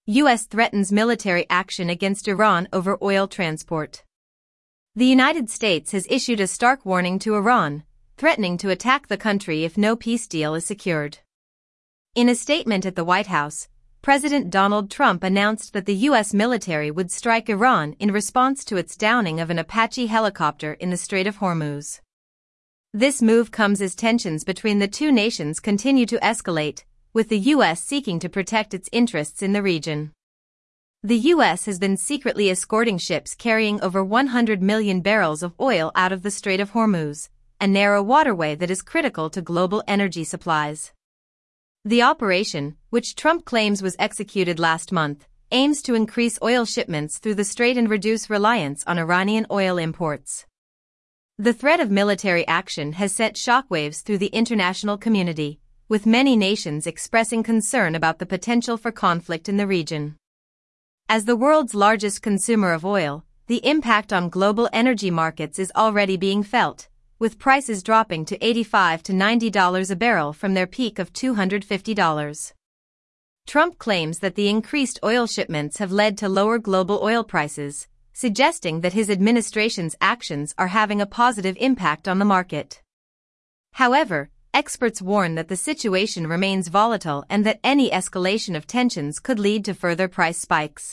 U.S. threatens military action against Iran over oil transport. The United States has issued a stark warning to Iran, threatening to attack the country if no peace deal is secured. In a statement at the White House, President Donald Trump announced that the U.S. military would strike Iran in response to its downing of an Apache helicopter in the Strait of Hormuz. This move comes as tensions between the two nations continue to escalate, with the U.S. seeking to protect its interests in the region. The U.S. has been secretly escorting ships carrying over 100 million barrels of oil out of the Strait of Hormuz, a narrow waterway that is critical to global energy supplies. The operation, which Trump claims was executed last month, aims to increase oil shipments through the strait and reduce reliance on Iranian oil imports. The threat of military action has sent shockwaves through the international community, with many nations expressing concern about the potential for conflict in the region. As the world's largest consumer of oil, the impact on global energy markets is already being felt, with prices dropping to $85 to $90 a barrel from their peak of $250. Trump claims that the increased oil shipments have led to lower global oil prices, suggesting that his administration's actions are having a positive impact on the market. However, experts warn that the situation remains volatile and that any escalation of tensions could lead to further price spikes.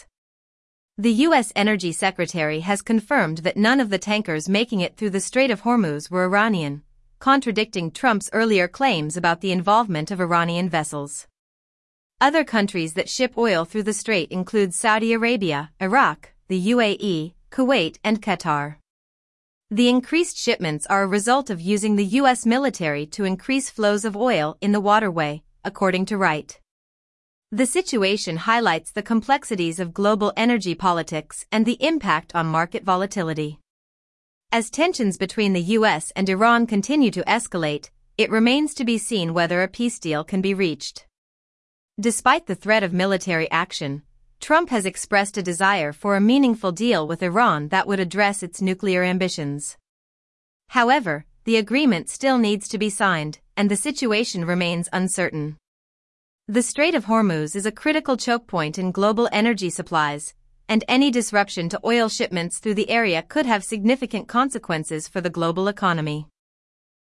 The U.S. Energy Secretary has confirmed that none of the tankers making it through the Strait of Hormuz were Iranian, contradicting Trump's earlier claims about the involvement of Iranian vessels. Other countries that ship oil through the strait include Saudi Arabia, Iraq, the UAE, Kuwait, and Qatar. The increased shipments are a result of using the U.S. military to increase flows of oil in the waterway, according to Wright. The situation highlights the complexities of global energy politics and the impact on market volatility. As tensions between the U.S. and Iran continue to escalate, it remains to be seen whether a peace deal can be reached. Despite the threat of military action, Trump has expressed a desire for a meaningful deal with Iran that would address its nuclear ambitions. However, the agreement still needs to be signed, and the situation remains uncertain. The Strait of Hormuz is a critical choke point in global energy supplies, and any disruption to oil shipments through the area could have significant consequences for the global economy.